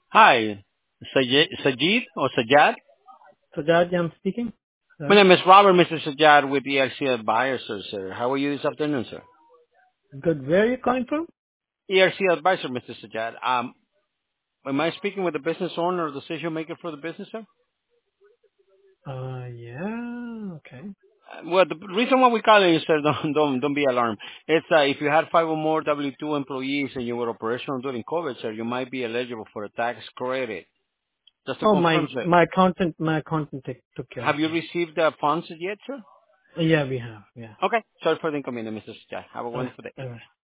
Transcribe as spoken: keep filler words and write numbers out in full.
Hi, Sajid, Sajid or Sajad? Sajad, I'm speaking. My Sorry. name is Robert, Mister Sajad with E L C Advisors, sir. How are you this afternoon, sir? Good. Where are you calling from? E L C Advisor, Mister Sajad. Um, am I speaking with the business owner or decision maker for the business, sir? Uh, yeah. Okay. Uh, Well, the reason why we call it is, sir, don't, don't, don't be alarmed. It's uh, if you had five or more W two employees and you were operational during COVID, sir, you might be eligible for a tax credit. Just to Oh, my confirm, sir, my accountant my accountant took took care of have you that. received the funds yet, sir? Yeah, we have. Yeah. Okay. Sorry for the inconvenience, Mister Sajad. Have a All right. wonderful day. All right.